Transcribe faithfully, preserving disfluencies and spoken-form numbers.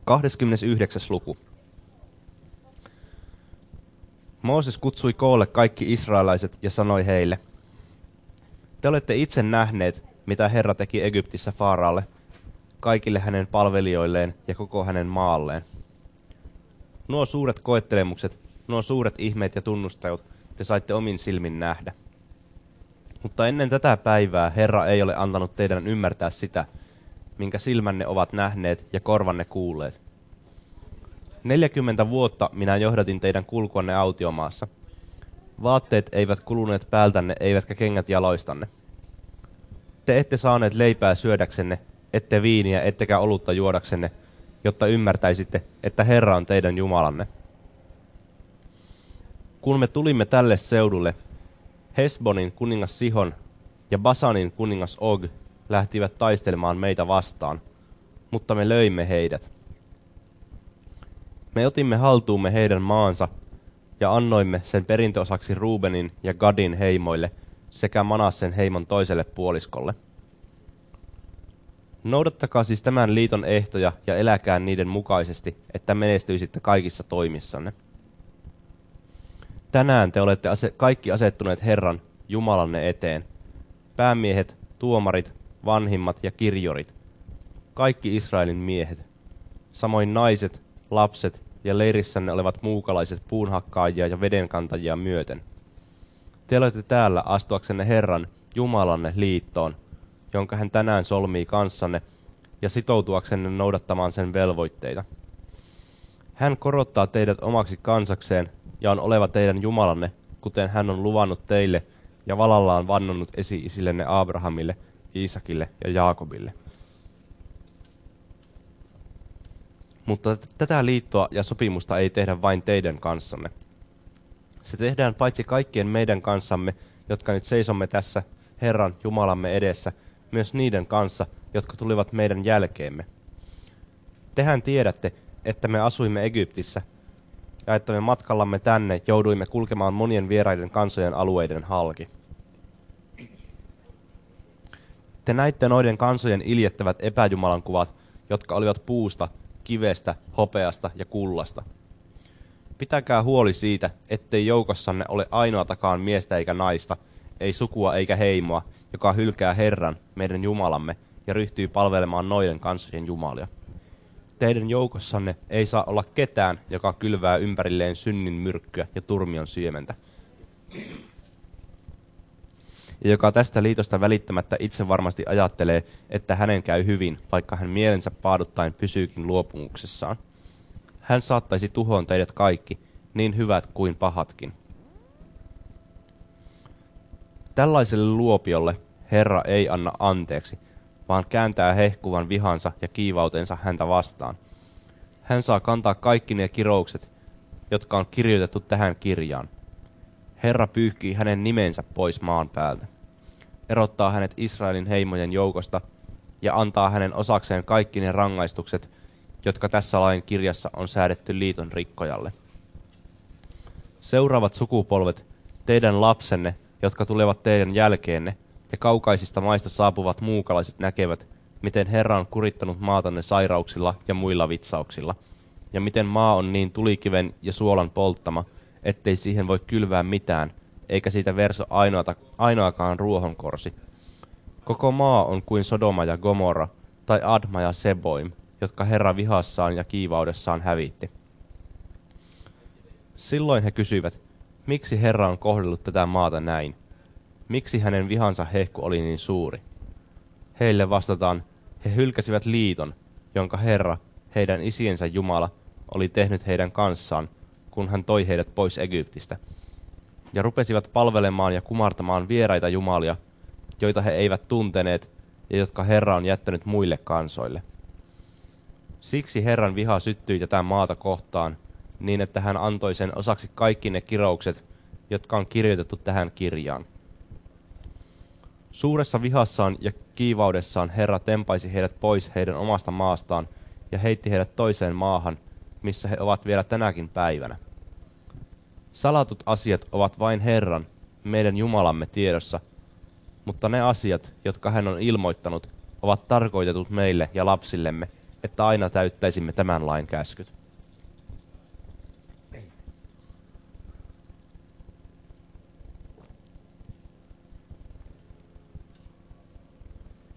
kahdeskymmenesyhdeksäs luku. Mooses kutsui koolle kaikki israelaiset ja sanoi heille: Te olette itse nähneet, mitä Herra teki Egyptissä Faaraalle, kaikille hänen palvelijoilleen ja koko hänen maalleen. Nuo suuret koettelemukset, nuo suuret ihmeet ja tunnustajut te saitte omin silmin nähdä. Mutta ennen tätä päivää Herra ei ole antanut teidän ymmärtää sitä, minkä silmänne ovat nähneet ja korvanne kuulleet. Neljäkymmentä vuotta minä johdatin teidän kulkuanne autiomaassa. Vaatteet eivät kuluneet päältänne, eivätkä kengät jaloistanne. Te ette saaneet leipää syödäksenne, ette viiniä, ettekä olutta juodaksenne, jotta ymmärtäisitte, että Herra on teidän Jumalanne. Kun me tulimme tälle seudulle, Hesbonin kuningas Sihon ja Basanin kuningas Og lähtivät taistelemaan meitä vastaan, mutta me löimme heidät. Me otimme haltuumme heidän maansa ja annoimme sen perintöosaksi Ruubenin ja Gadin heimoille sekä Manassen heimon toiselle puoliskolle. Noudattakaa siis tämän liiton ehtoja ja eläkää niiden mukaisesti, että menestyisitte kaikissa toimissanne. Tänään te olette ase- kaikki asettuneet Herran, Jumalanne eteen. Päämiehet, tuomarit, vanhimmat ja kirjorit. Kaikki Israelin miehet. Samoin naiset, lapset ja leirissänne olevat muukalaiset puunhakkaajia ja vedenkantajia myöten. Te olette täällä astuaksenne Herran, Jumalanne liittoon, jonka hän tänään solmii kanssanne, ja sitoutuaksenne noudattamaan sen velvoitteita. Hän korottaa teidät omaksi kansakseen ja on oleva teidän Jumalanne, kuten hän on luvannut teille ja valallaan vannonnut esi-isillenne Abrahamille, Iisakille ja Jaakobille. Mutta tätä liittoa ja sopimusta ei tehdä vain teidän kanssanne. Se tehdään paitsi kaikkien meidän kanssamme, jotka nyt seisomme tässä Herran Jumalamme edessä, myös niiden kanssa, jotka tulivat meidän jälkeemme. Tehän tiedätte, että me asuimme Egyptissä, ja että me matkallamme tänne jouduimme kulkemaan monien vieraiden kansojen alueiden halki. Te näitte noiden kansojen iljettävät epäjumalan kuvat, jotka olivat puusta, kivestä, hopeasta ja kullasta. Pitäkää huoli siitä, ettei joukossanne ole ainoatakaan miestä eikä naista, ei sukua eikä heimoa, joka hylkää Herran, meidän Jumalamme, ja ryhtyy palvelemaan noiden kansojen jumalia. Teidän joukossanne ei saa olla ketään, joka kylvää ympärilleen synnin myrkkyä ja turmion siementä. Ja joka tästä liitosta välittämättä itse varmasti ajattelee, että hänen käy hyvin, vaikka hän mielensä paaduttaen pysyykin luopumuksessaan. Hän saattaisi tuhoon teidät kaikki, niin hyvät kuin pahatkin. Tällaiselle luopiolle Herra ei anna anteeksi, vaan kääntää hehkuvan vihansa ja kiivautensa häntä vastaan. Hän saa kantaa kaikki ne kiroukset, jotka on kirjoitettu tähän kirjaan. Herra pyyhkii hänen nimensä pois maan päältä, erottaa hänet Israelin heimojen joukosta ja antaa hänen osakseen kaikki ne rangaistukset, jotka tässä lain kirjassa on säädetty liiton rikkojalle. Seuraavat sukupolvet, teidän lapsenne, jotka tulevat teidän jälkeenne, ja kaukaisista maista saapuvat muukalaiset näkevät, miten Herra on kurittanut maatanne sairauksilla ja muilla vitsauksilla, ja miten maa on niin tulikiven ja suolan polttama, ettei siihen voi kylvää mitään, eikä siitä verso ainoata, ainoakaan ruohonkorsi. Koko maa on kuin Sodoma ja Gomorra, tai Adma ja Seboim, jotka Herra vihassaan ja kiivaudessaan hävitti. Silloin he kysyivät, miksi Herra on kohdellut tätä maata näin? Miksi hänen vihansa hehku oli niin suuri? Heille vastataan, he hylkäsivät liiton, jonka Herra, heidän isiensä Jumala, oli tehnyt heidän kanssaan, kun hän toi heidät pois Egyptistä, ja rupesivat palvelemaan ja kumartamaan vieraita jumalia, joita he eivät tunteneet ja jotka Herra on jättänyt muille kansoille. Siksi Herran viha syttyi tätä maata kohtaan, niin että hän antoi sen osaksi kaikki ne kiroukset, jotka on kirjoitettu tähän kirjaan. Suuressa vihassaan ja kiivaudessaan Herra tempaisi heidät pois heidän omasta maastaan ja heitti heidät toiseen maahan, missä he ovat vielä tänäkin päivänä. Salatut asiat ovat vain Herran, meidän Jumalamme tiedossa, mutta ne asiat, jotka hän on ilmoittanut, ovat tarkoitetut meille ja lapsillemme, että aina täyttäisimme tämän lain käskyt.